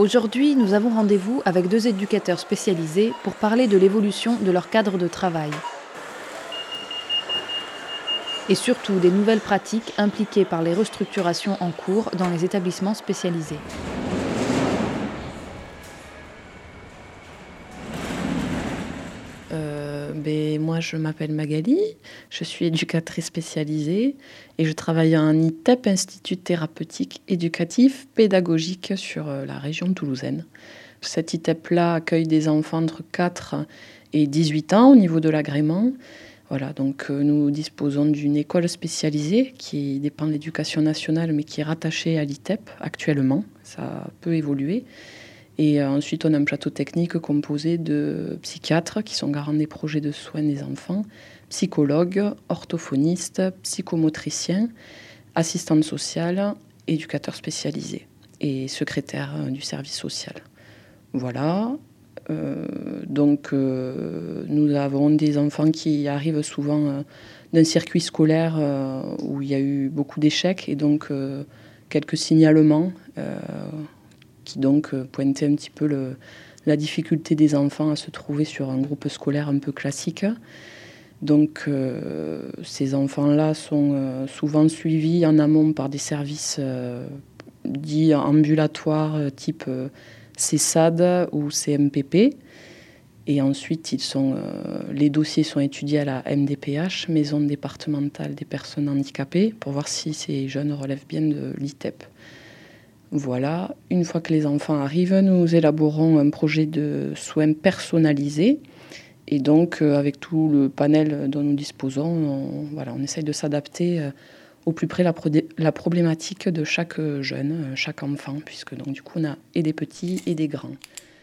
Aujourd'hui, nous avons rendez-vous avec 2 éducateurs spécialisés pour parler de l'évolution de leur cadre de travail. Et surtout des nouvelles pratiques impliquées par les restructurations en cours dans les établissements spécialisés. Moi, je m'appelle Magali, je suis éducatrice spécialisée et je travaille à un ITEP, Institut thérapeutique éducatif pédagogique sur la région toulousaine. Cet ITEP-là accueille des enfants entre 4 et 18 ans au niveau de l'agrément. Voilà, donc nous disposons d'une école spécialisée qui dépend de l'éducation nationale mais qui est rattachée à l'ITEP actuellement. Ça peut évoluer. Et ensuite, on a un plateau technique composé de psychiatres qui sont garants des projets de soins des enfants, psychologues, orthophonistes, psychomotriciens, assistantes sociales, éducateurs spécialisés et secrétaires du service social. Voilà. Nous avons des enfants qui arrivent souvent d'un circuit scolaire où il y a eu beaucoup d'échecs et donc quelques signalements qui donc pointait un petit peu la difficulté des enfants à se trouver sur un groupe scolaire un peu classique. Donc ces enfants-là sont souvent suivis en amont par des services dits ambulatoires type CESAD ou CMPP. Et ensuite, les dossiers sont étudiés à la MDPH, Maison départementale des personnes handicapées, pour voir si ces jeunes relèvent bien de l'ITEP. Voilà, une fois que les enfants arrivent, nous élaborons un projet de soins personnalisés. Et donc, avec tout le panel dont nous disposons, on essaye de s'adapter au plus près la problématique de chaque jeune, chaque enfant, puisque donc, du coup, on a et des petits et des grands.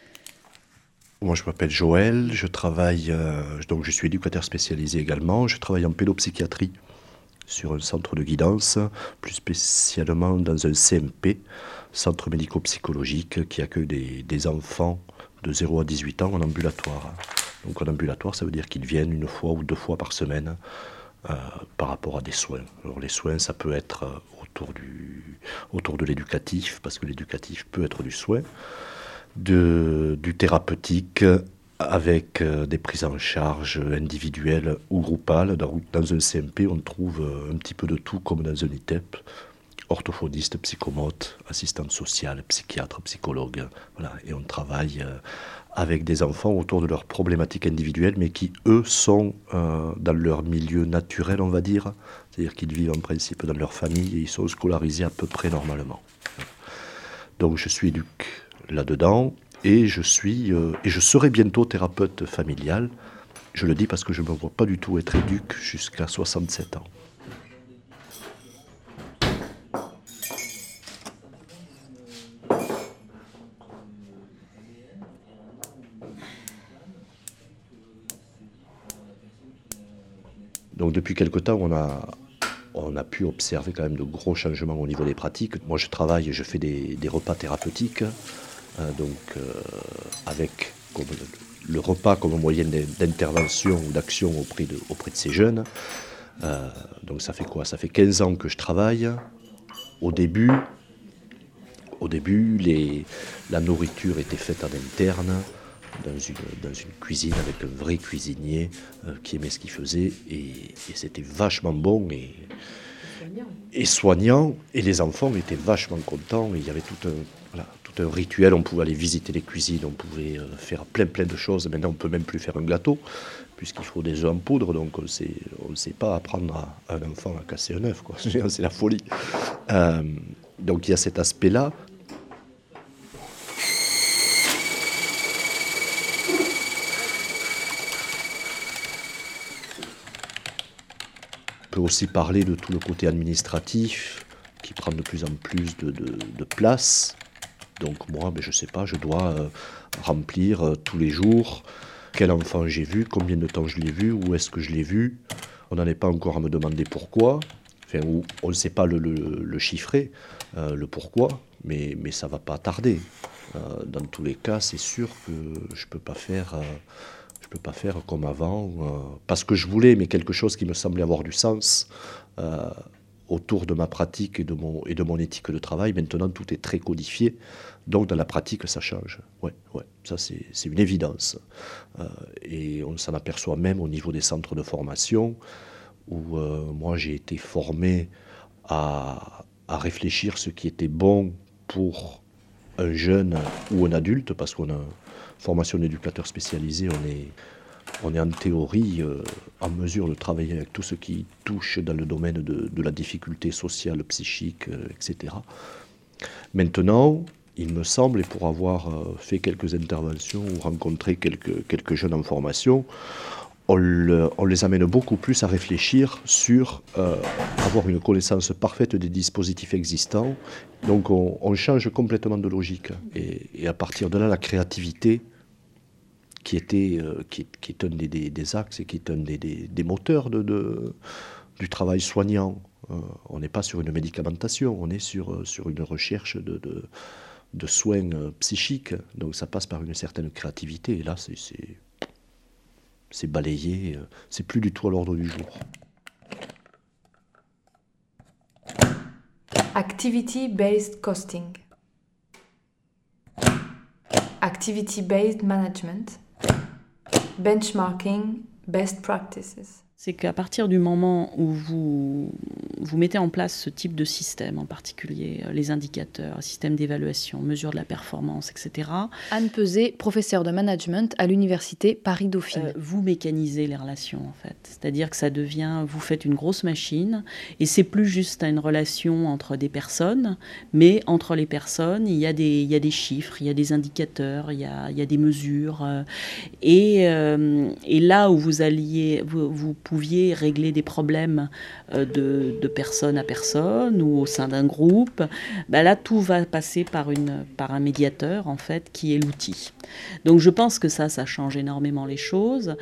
Moi, je m'appelle Joël, je travaille, donc je suis éducateur spécialisé également, je travaille en pédopsychiatrie sur un centre de guidance, plus spécialement dans un CMP, centre médico-psychologique, qui accueille des enfants de 0 à 18 ans en ambulatoire. Donc en ambulatoire, ça veut dire qu'ils viennent 1 fois ou 2 fois par semaine par rapport à des soins. Alors les soins, ça peut être autour de l'éducatif, parce que l'éducatif peut être du soin, du thérapeutique, avec des prises en charge individuelles ou groupales. Dans un CMP, on trouve un petit peu de tout, comme dans un ITEP. Orthophoniste, psychomote, assistante sociale, psychiatre, psychologue. Voilà. Et on travaille avec des enfants autour de leurs problématiques individuelles, mais qui, eux, sont dans leur milieu naturel, on va dire. C'est-à-dire qu'ils vivent en principe dans leur famille et ils sont scolarisés à peu près normalement. Donc je suis éduc là-dedans. Et je serai bientôt thérapeute familial. Je le dis parce que je ne me vois pas du tout être éduc jusqu'à 67 ans. Donc depuis quelque temps, on a pu observer quand même de gros changements au niveau des pratiques. Moi, je travaille et je fais des repas thérapeutiques. Avec le repas comme moyen d'intervention ou d'action auprès de ces jeunes. Donc ça fait quoi ? Ça fait 15 ans que je travaille. Au début, la nourriture était faite en interne, dans une cuisine avec un vrai cuisinier qui aimait ce qu'il faisait. Et c'était vachement bon et soignant. Et les enfants étaient vachement contents. Et il y avait tout un rituel, on pouvait aller visiter les cuisines, on pouvait faire plein de choses. Maintenant, on ne peut même plus faire un gâteau, puisqu'il faut des œufs en poudre, donc on ne sait pas apprendre à un enfant à casser un œuf, quoi. C'est la folie. Donc il y a cet aspect-là. On peut aussi parler de tout le côté administratif, qui prend de plus en plus de place. Donc moi, je ne sais pas, je dois remplir tous les jours quel enfant j'ai vu, combien de temps je l'ai vu, où est-ce que je l'ai vu. On n'en est pas encore à me demander pourquoi. Enfin, on ne sait pas le chiffrer, le pourquoi, mais ça ne va pas tarder. Dans tous les cas, c'est sûr que je ne peux pas faire comme avant, parce que je voulais, mais quelque chose qui me semblait avoir du sens. autour de ma pratique et de mon éthique de travail. Maintenant, tout est très codifié. Donc, dans la pratique, ça change. Ouais, ça, c'est une évidence. Et on s'en aperçoit même au niveau des centres de formation, où moi, j'ai été formé à réfléchir ce qui était bon pour un jeune ou un adulte, parce qu'on a une formation d'éducateur spécialisé, on est en théorie en mesure de travailler avec tout ce qui touche dans le domaine de la difficulté sociale, psychique, etc. Maintenant, il me semble, et pour avoir fait quelques interventions ou rencontré quelques jeunes en formation, on les amène beaucoup plus à réfléchir sur avoir une connaissance parfaite des dispositifs existants. Donc on change complètement de logique. Et à partir de là, la créativité, qui est un des axes et qui est un des moteurs du travail soignant. On n'est pas sur une médicamentation, on est sur une recherche de soins psychiques. Donc ça passe par une certaine créativité. Et là, c'est balayé, c'est plus du tout à l'ordre du jour. Activity-based costing. Activity-based management. Benchmarking, best practices. C'est qu'à partir du moment où vous mettez en place ce type de système, en particulier les indicateurs, système d'évaluation, mesure de la performance, etc. Anne Peset, professeure de management à l'université Paris-Dauphine. Vous mécanisez les relations, en fait. C'est-à-dire que ça devient, vous faites une grosse machine, et c'est plus juste une relation entre des personnes, mais entre les personnes, il y a des chiffres, il y a des indicateurs, il y a des mesures. Et là où vous pouviez régler des problèmes de personne à personne ou au sein d'un groupe, là tout va passer par un médiateur en fait qui est l'outil. Donc je pense que ça change énormément les choses.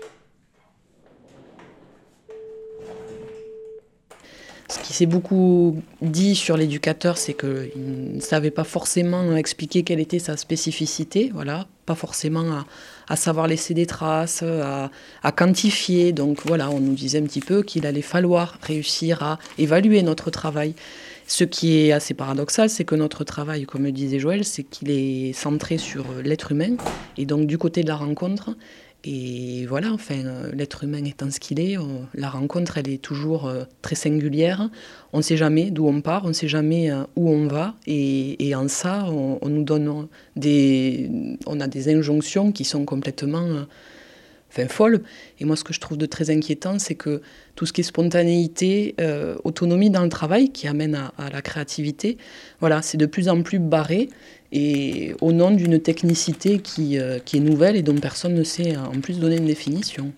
Ce qui s'est beaucoup dit sur l'éducateur, c'est qu'il ne savait pas forcément expliquer quelle était sa spécificité, voilà, pas forcément à savoir laisser des traces, à quantifier. Donc voilà, on nous disait un petit peu qu'il allait falloir réussir à évaluer notre travail. Ce qui est assez paradoxal, c'est que notre travail, comme le disait Joël, c'est qu'il est centré sur l'être humain, et donc du côté de la rencontre. Et voilà, l'être humain étant ce qu'il est, la rencontre, elle est toujours très singulière. On ne sait jamais d'où on part, on ne sait jamais où on va. Et en ça, on nous donne on a des injonctions qui sont complètement folles. Et moi, ce que je trouve de très inquiétant, c'est que tout ce qui est spontanéité, autonomie dans le travail, qui amène à la créativité, voilà, c'est de plus en plus barré. Et au nom d'une technicité qui est nouvelle et dont personne ne sait en plus donner une définition.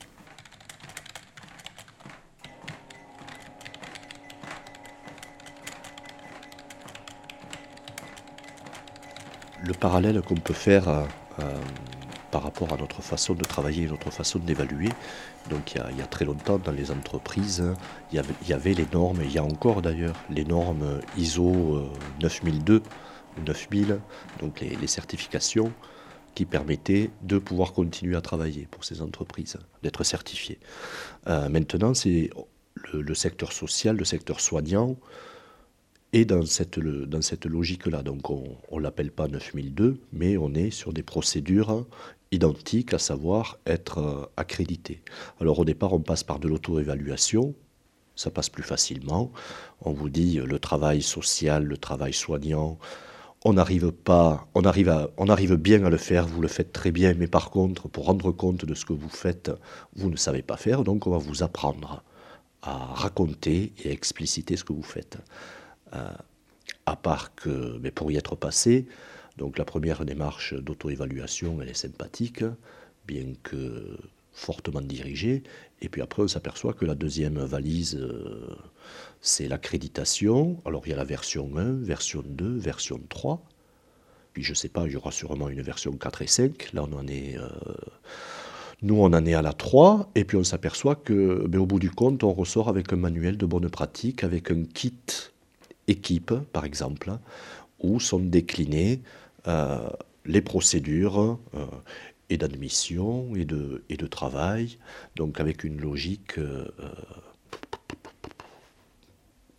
Le parallèle qu'on peut faire par rapport à notre façon de travailler et notre façon d'évaluer, donc il y a très longtemps dans les entreprises, il y avait les normes, et il y a encore d'ailleurs les normes ISO 9002, 9000, donc les certifications qui permettaient de pouvoir continuer à travailler pour ces entreprises, d'être certifiées. Maintenant, c'est le secteur social, le secteur soignant, est dans cette logique-là. Donc on ne l'appelle pas 9002, mais on est sur des procédures identiques, à savoir être accrédité. Alors au départ, on passe par de l'auto-évaluation. Ça passe plus facilement. On vous dit le travail social, le travail soignant, on arrive bien à le faire, vous le faites très bien, mais par contre, pour rendre compte de ce que vous faites, vous ne savez pas faire, donc on va vous apprendre à raconter et à expliciter ce que vous faites. À part que, mais pour y être passé, donc la première démarche d'auto-évaluation, elle est sympathique, bien que fortement dirigée, et puis après on s'aperçoit que la deuxième valise, c'est l'accréditation. Alors il y a la version 1, version 2, version 3, puis je ne sais pas, il y aura sûrement une version 4 et 5, là nous on en est à la 3, et puis on s'aperçoit que, au bout du compte, on ressort avec un manuel de bonne pratique, avec un kit équipe, par exemple, où sont déclinées les procédures et d'admission et de travail, donc avec une logique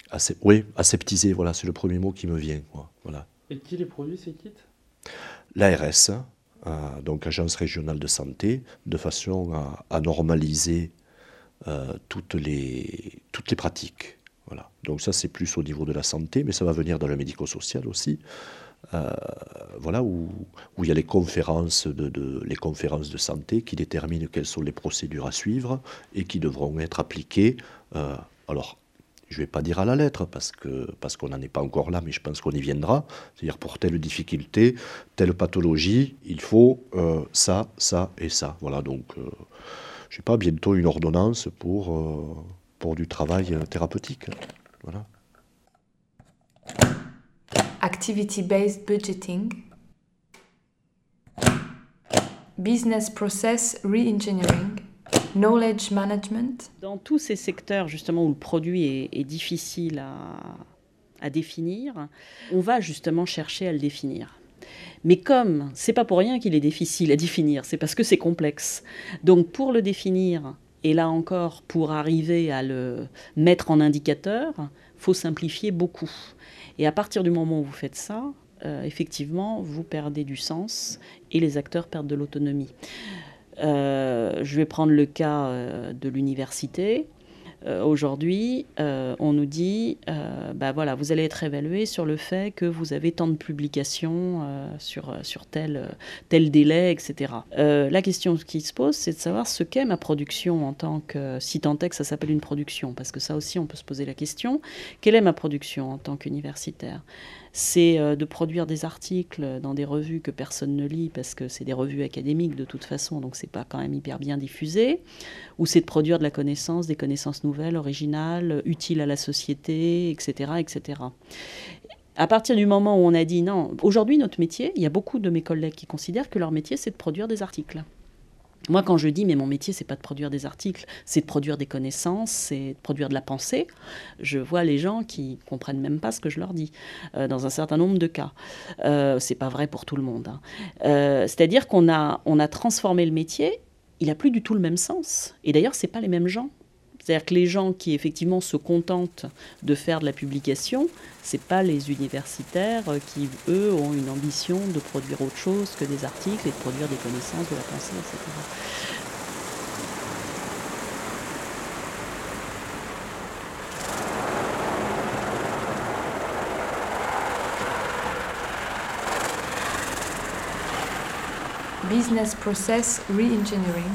Oui, aseptiser, voilà, c'est le premier mot qui me vient. Voilà. Et qui les produit, ces kits? L'ARS, donc Agence régionale de santé, de façon à normaliser toutes les pratiques. Voilà. Donc ça, c'est plus au niveau de la santé, mais ça va venir dans le médico-social aussi. Voilà, où il y a les conférences de santé qui déterminent quelles sont les procédures à suivre et qui devront être appliquées. Alors, je ne vais pas dire à la lettre parce qu'on n'en est pas encore là, mais je pense qu'on y viendra. C'est-à-dire pour telle difficulté, telle pathologie, il faut ça, ça et ça. Voilà, donc, je sais pas, bientôt une ordonnance pour du travail thérapeutique. Voilà. Activity-based budgeting. Business process re-engineering. Knowledge management. Dans tous ces secteurs justement où le produit est difficile à définir, on va justement chercher à le définir. Mais comme c'est pas pour rien qu'il est difficile à définir, c'est parce que c'est complexe. Donc pour le définir, et là encore pour arriver à le mettre en indicateur, faut simplifier beaucoup. Et à partir du moment où vous faites ça, effectivement, vous perdez du sens et les acteurs perdent de l'autonomie. Je vais prendre le cas de l'université. Aujourd'hui, on nous dit, voilà, vous allez être évalué sur le fait que vous avez tant de publications sur tel délai, etc. La question qui se pose, c'est de savoir ce qu'est ma production en tant que, si tant est que ça s'appelle une production, parce que ça aussi, on peut se poser la question. Quelle est ma production en tant qu'universitaire ? C'est de produire des articles dans des revues que personne ne lit parce que c'est des revues académiques de toute façon, donc c'est pas quand même hyper bien diffusé, ou c'est de produire de la connaissance, des connaissances nouvelles, originales, utiles à la société, etc., etc. À partir du moment où on a dit non, aujourd'hui notre métier, il y a beaucoup de mes collègues qui considèrent que leur métier c'est de produire des articles. Moi, quand je dis, mais mon métier, c'est pas de produire des articles, c'est de produire des connaissances, c'est de produire de la pensée, je vois les gens qui comprennent même pas ce que je leur dis, dans un certain nombre de cas. C'est pas vrai pour tout le monde. C'est-à-dire qu'on a transformé le métier, il a plus du tout le même sens. Et d'ailleurs, c'est pas les mêmes gens. C'est-à-dire que les gens qui, effectivement, se contentent de faire de la publication, c'est pas les universitaires qui, eux, ont une ambition de produire autre chose que des articles et de produire des connaissances, de la pensée, etc. Business process re-engineering.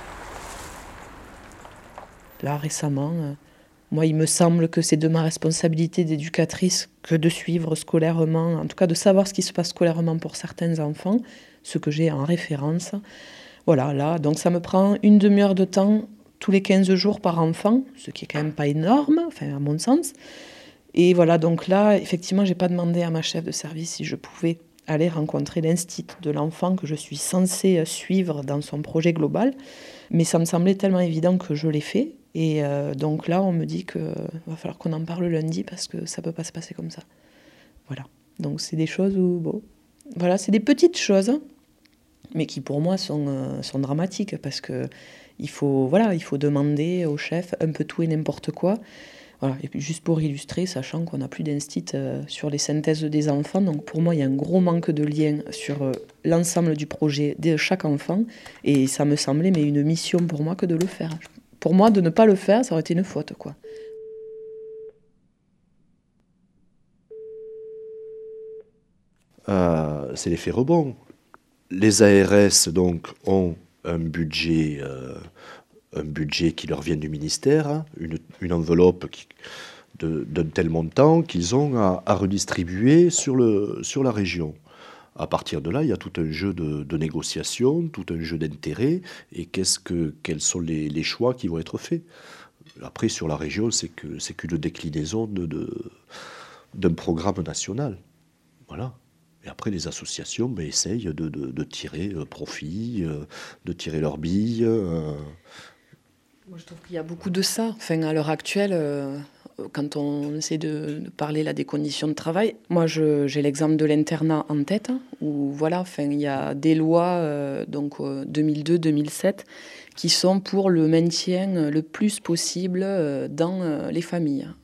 Là, récemment, moi, il me semble que c'est de ma responsabilité d'éducatrice que de suivre scolairement, en tout cas de savoir ce qui se passe scolairement pour certains enfants, ce que j'ai en référence. Voilà, là, donc ça me prend une demi-heure de temps tous les 15 jours par enfant, ce qui est quand même pas énorme, enfin, à mon sens. Et voilà, donc là, effectivement, j'ai pas demandé à ma chef de service si je pouvais aller rencontrer l'instit de l'enfant que je suis censée suivre dans son projet global. Mais ça me semblait tellement évident que je l'ai fait. Et donc là, on me dit qu'il va falloir qu'on en parle lundi parce que ça ne peut pas se passer comme ça. Voilà. Donc c'est des choses où... Bon, voilà, c'est des petites choses, mais qui pour moi sont dramatiques parce qu'il faut demander au chef un peu tout et n'importe quoi. Voilà. Et puis juste pour illustrer, sachant qu'on n'a plus d'instit sur les synthèses des enfants, donc pour moi, il y a un gros manque de lien sur l'ensemble du projet de chaque enfant. Et ça me semblait mais une mission pour moi que de le faire. Pour moi, de ne pas le faire, ça aurait été une faute, quoi. C'est l'effet rebond. Les ARS donc ont un budget qui leur vient du ministère, hein, une enveloppe d'un tel montant qu'ils ont à redistribuer sur la région. À partir de là, il y a tout un jeu de négociation, tout un jeu d'intérêts, et quels sont les choix qui vont être faits. Après, sur la région, c'est qu'une déclinaison d'un programme national. Voilà. Et après, les associations essayent de tirer profit, de tirer leurs billes. Moi, je trouve qu'il y a beaucoup de ça. Enfin, à l'heure actuelle, quand on essaie de parler là, des conditions de travail, moi, j'ai l'exemple de l'internat en tête, où voilà, enfin, il y a des lois, donc 2002-2007, qui sont pour le maintien le plus possible dans les familles.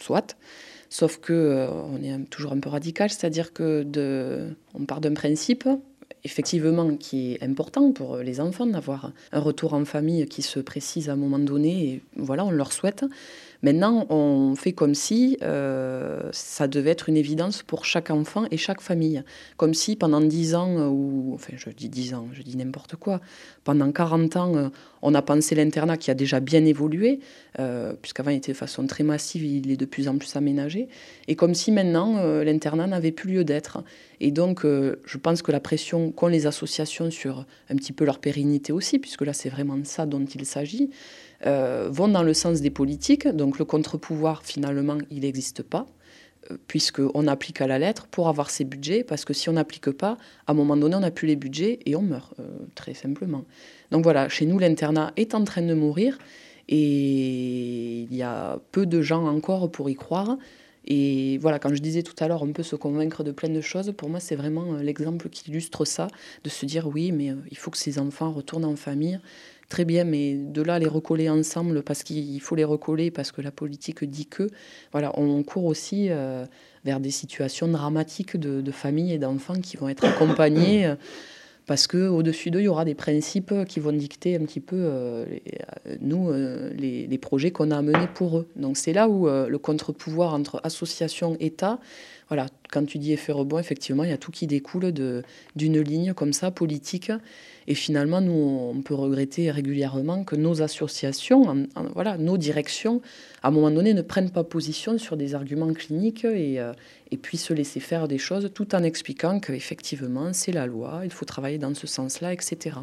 soit. Sauf que on est toujours un peu radical, c'est-à-dire que on part d'un principe, effectivement, qui est important pour les enfants, d'avoir un retour en famille qui se précise à un moment donné, et voilà, on leur souhaite. Maintenant, on fait comme si ça devait être une évidence pour chaque enfant et chaque famille. Comme si pendant 10 ans, enfin je dis 10 ans, je dis n'importe quoi, pendant 40 ans, on a pensé l'internat qui a déjà bien évolué, puisqu'avant il était de façon très massive, il est de plus en plus aménagé, et comme si maintenant l'internat n'avait plus lieu d'être. Et donc je pense que la pression qu'ont les associations sur un petit peu leur pérennité aussi, puisque là c'est vraiment de ça dont il s'agit, vont dans le sens des politiques. Donc le contre-pouvoir, finalement, il n'existe pas, puisqu'on applique à la lettre pour avoir ces budgets, parce que si on n'applique pas, à un moment donné, on n'a plus les budgets et on meurt, très simplement. Donc voilà, chez nous, l'internat est en train de mourir, et il y a peu de gens encore pour y croire. Et voilà, quand je disais tout à l'heure, on peut se convaincre de plein de choses, pour moi, c'est vraiment l'exemple qui illustre ça, de se dire, oui, mais il faut que ces enfants retournent en famille. Très bien, mais de là, les recoller ensemble, parce qu'il faut les recoller, parce que la politique dit que... Voilà, on court aussi vers des situations dramatiques de familles et d'enfants qui vont être accompagnés, parce qu'au-dessus d'eux, il y aura des principes qui vont dicter un petit peu, les projets qu'on a à mener pour eux. Donc c'est là où le contre-pouvoir entre association, État... Voilà, quand tu dis effet rebond, effectivement, il y a tout qui découle d'une ligne comme ça, politique. Et finalement, nous, on peut regretter régulièrement que nos associations, voilà, nos directions, à un moment donné, ne prennent pas position sur des arguments cliniques et puissent laisser faire des choses tout en expliquant qu'effectivement, c'est la loi, il faut travailler dans ce sens-là, etc.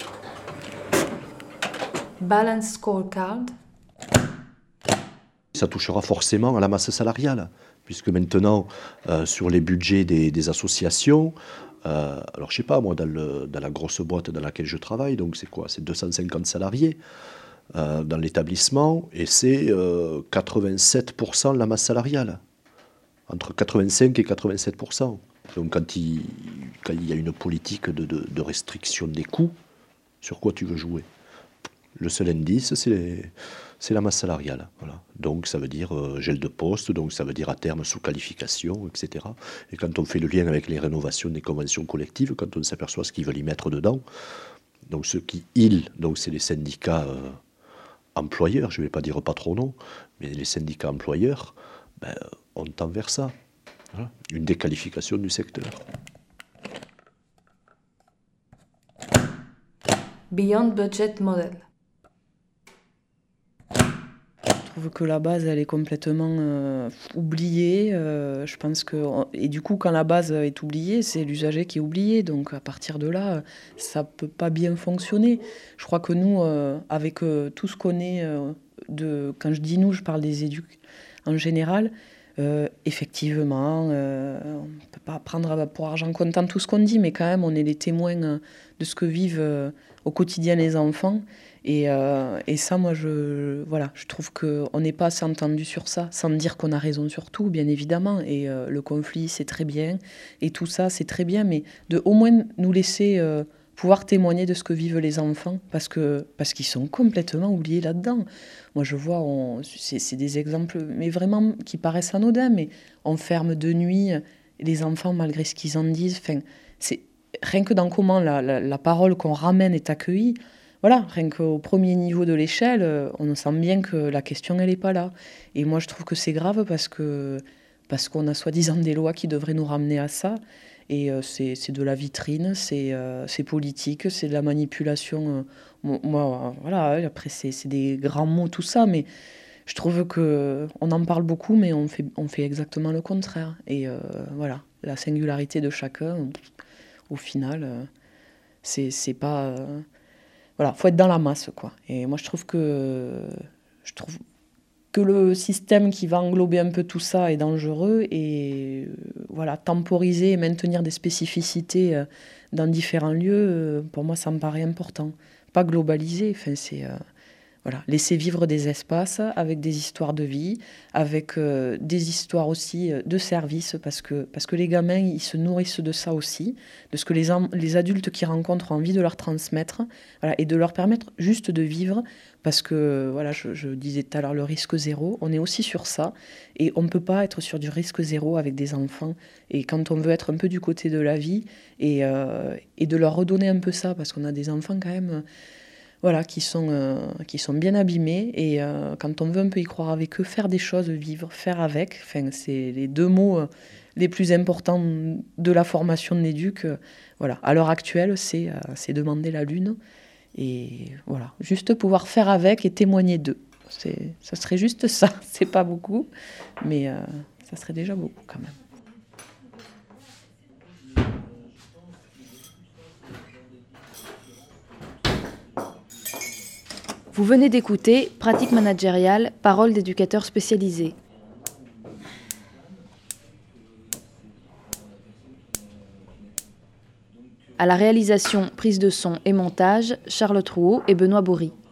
Balance scorecard. Ça touchera forcément à la masse salariale, puisque maintenant, sur les budgets des associations, alors je sais pas, moi, dans la grosse boîte dans laquelle je travaille, donc c'est quoi? C'est 250 salariés dans l'établissement, et c'est 87% de la masse salariale, entre 85 et 87%. Donc quand il y a une politique de restriction des coûts, sur quoi tu veux jouer? Le seul indice, c'est la masse salariale. Voilà. Donc ça veut dire gel de poste, donc ça veut dire à terme sous-qualification, etc. Et quand on fait le lien avec les rénovations des conventions collectives, quand on s'aperçoit ce qu'ils veulent y mettre dedans, donc ceux qui, donc c'est les syndicats employeurs, je ne vais pas dire patronaux, mais les syndicats employeurs, on tend vers ça. Voilà. Une déqualification du secteur. Beyond budget model. Je trouve que la base, elle est complètement oubliée. Je pense et du coup, quand la base est oubliée, c'est l'usager qui est oublié. Donc, à partir de là, ça peut pas bien fonctionner. Je crois que nous, avec tout ce qu'on est, quand je dis nous, je parle des éducs en général, effectivement, on ne peut pas prendre pour argent comptant tout ce qu'on dit, mais quand même, on est les témoins de ce que vivent au quotidien les enfants. Et ça, moi, je trouve qu'on n'est pas assez entendu sur ça, sans dire qu'on a raison sur tout, bien évidemment. Et le conflit, c'est très bien. Et tout ça, c'est très bien. Mais au moins nous laisser pouvoir témoigner de ce que vivent les enfants, parce qu'ils sont complètement oubliés là-dedans. Moi, je vois, c'est des exemples, mais vraiment qui paraissent anodins, mais on ferme de nuit les enfants malgré ce qu'ils en disent. Enfin, c'est rien que dans comment la parole qu'on ramène est accueillie. Voilà, rien qu'au premier niveau de l'échelle, on sent bien que la question, elle n'est pas là. Et moi, je trouve que c'est grave parce qu'on a soi-disant des lois qui devraient nous ramener à ça. Et c'est de la vitrine, c'est politique, c'est de la manipulation. Moi, voilà, après, c'est des grands mots, tout ça, mais je trouve qu'on en parle beaucoup, mais on fait exactement le contraire. Et voilà, la singularité de chacun, au final, c'est pas... Voilà, faut être dans la masse, quoi. Et moi, je trouve que le système qui va englober un peu tout ça est dangereux, et voilà, temporiser et maintenir des spécificités dans différents lieux, pour moi, ça me paraît important. Pas globaliser, enfin, Voilà, laisser vivre des espaces avec des histoires de vie, avec des histoires aussi de service, parce que les gamins, ils se nourrissent de ça aussi, de ce que les adultes qu'ils rencontrent ont envie de leur transmettre, voilà, et de leur permettre juste de vivre, parce que, voilà, je disais tout à l'heure, le risque zéro, on est aussi sur ça, et on ne peut pas être sur du risque zéro avec des enfants, et quand on veut être un peu du côté de la vie, et de leur redonner un peu ça, parce qu'on a des enfants quand même... Voilà, qui sont bien abîmés, et quand on veut un peu y croire avec eux, faire des choses, vivre, faire avec, enfin, c'est les deux mots les plus importants de la formation de l'éduc. Voilà, à l'heure actuelle, c'est demander la lune, et voilà, juste pouvoir faire avec et témoigner d'eux. Ça serait juste ça, c'est pas beaucoup, mais ça serait déjà beaucoup quand même. Vous venez d'écouter Pratique managériale, parole d'éducateurs spécialisés. À la réalisation, prise de son et montage, Charles Trouot et Benoît Bourry.